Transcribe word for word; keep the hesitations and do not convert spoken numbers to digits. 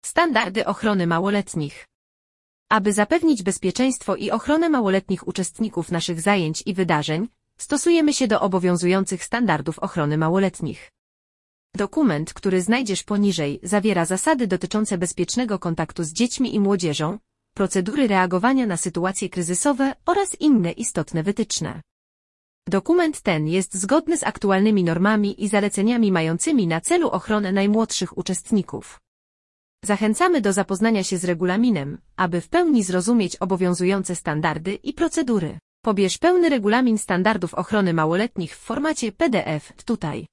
Standardy ochrony małoletnich. Aby zapewnić bezpieczeństwo i ochronę małoletnich uczestników naszych zajęć i wydarzeń, stosujemy się do obowiązujących standardów ochrony małoletnich. Dokument, który znajdziesz poniżej, zawiera zasady dotyczące bezpiecznego kontaktu z dziećmi i młodzieżą, procedury reagowania na sytuacje kryzysowe oraz inne istotne wytyczne. Dokument ten jest zgodny z aktualnymi normami i zaleceniami mającymi na celu ochronę najmłodszych uczestników. Zachęcamy do zapoznania się z regulaminem, aby w pełni zrozumieć obowiązujące standardy i procedury. Pobierz pełny regulamin standardów ochrony małoletnich w formacie P D F tutaj.